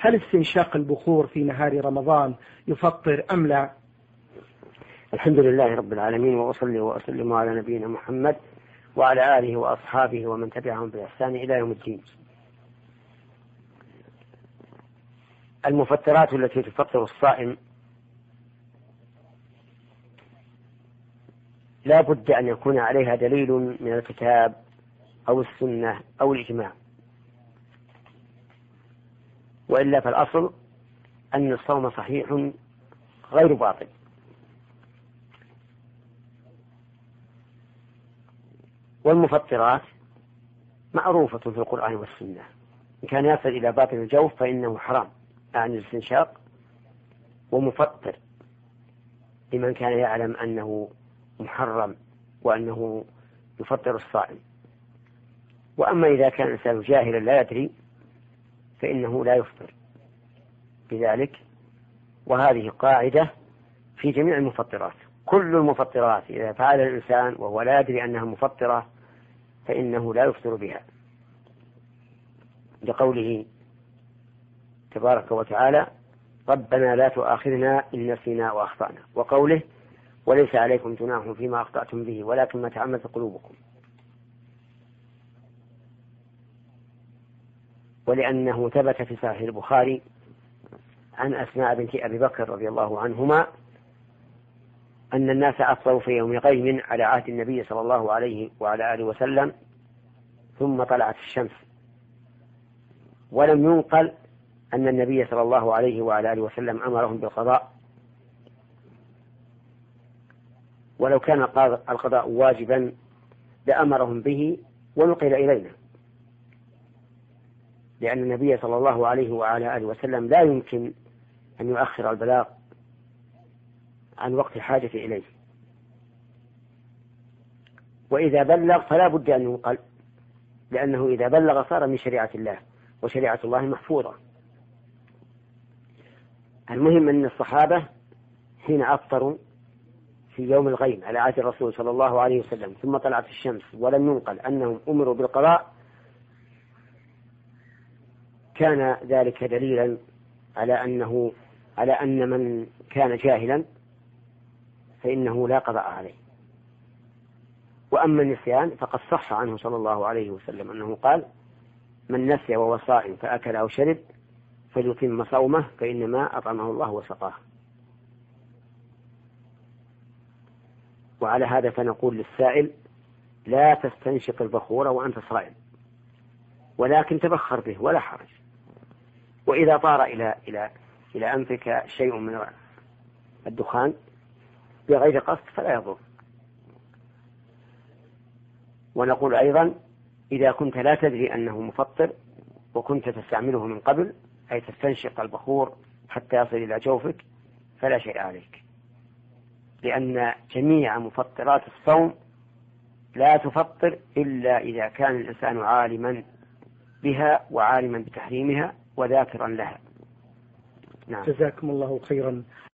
هل استنشاق البخور في نهار رمضان يفطر أم لا؟ الحمد لله رب العالمين، وأصلي وأسلم على نبينا محمد وعلى آله وأصحابه ومن تبعهم بإحسان إلى يوم الدين. المفطرات التي تفطر الصائم لا بد أن يكون عليها دليل من الكتاب أو السنة أو الإجماع، وإلا فالأصل أن الصوم صحيح غير باطل. والمفطرات معروفة في القرآن والسنة، إن كان يصل إلى باطن الجوف فإنه حرام عن الاستنشاق، ومفطر لمن كان يعلم أنه محرم وأنه يفطر الصائم. وأما إذا كان الإنسان جاهلا لا يدري فإنه لا يفطر بذلك. وهذه قاعدة في جميع المفطرات، كل المفطرات إذا فعل الإنسان وهو لا يدري أنها مفطرة فإنه لا يفطر بها، لقوله تبارك وتعالى ربنا لا تؤاخذنا إن نسينا وأخطأنا، وقوله وليس عليكم جناح فيما أخطأتم به ولكن ما تعمدت قلوبكم. ولأنه ثبت في صحيح البخاري عن أسماء بنت أبي بكر رضي الله عنهما أن الناس أفطروا في يوم غيم على عهد النبي صلى الله عليه وعلى آله وسلم ثم طلعت الشمس، ولم ينقل أن النبي صلى الله عليه وعلى آله وسلم أمرهم بالقضاء، ولو كان القضاء واجبا لأمرهم به ونقل إلينا، لأن النبي صلى الله عليه وعلى آله وسلم لا يمكن أن يؤخر البلاغ عن وقت الحاجة إليه، وإذا بلغ فلا بد أن ينقل، لأنه إذا بلغ صار من شريعة الله، وشريعة الله محفوظة. المهم أن الصحابة حين أفطروا في يوم الغيم على عهد الرسول صلى الله عليه وسلم ثم طلعت الشمس ولم ينقل أنهم أمروا بالقضاء، كان ذلك دليلا على أن من كان جاهلا فإنه لا قضاء عليه. وأما النسيان فقد صح عنه صلى الله عليه وسلم أنه قال من نسي وهو صائم فأكل أو شرب فليتم صومه فإنما أطعمه الله وسقاه. وعلى هذا فنقول للسائل لا تستنشق البخور وأنت صائم، ولكن تبخر به ولا حرج، وإذا طار إلى أنفك شيء من الدخان بغير قصد فلا يضر. ونقول أيضا إذا كنت لا تدري أنه مفطر وكنت تستعمله من قبل، أي تستنشق البخور حتى يصل إلى جوفك، فلا شيء عليك، لأن جميع مفطرات الصوم لا تفطر إلا إذا كان الإنسان عالما بها وعالما بتحريمها وذاكرا لها. نعم. جزاكم الله خيرا.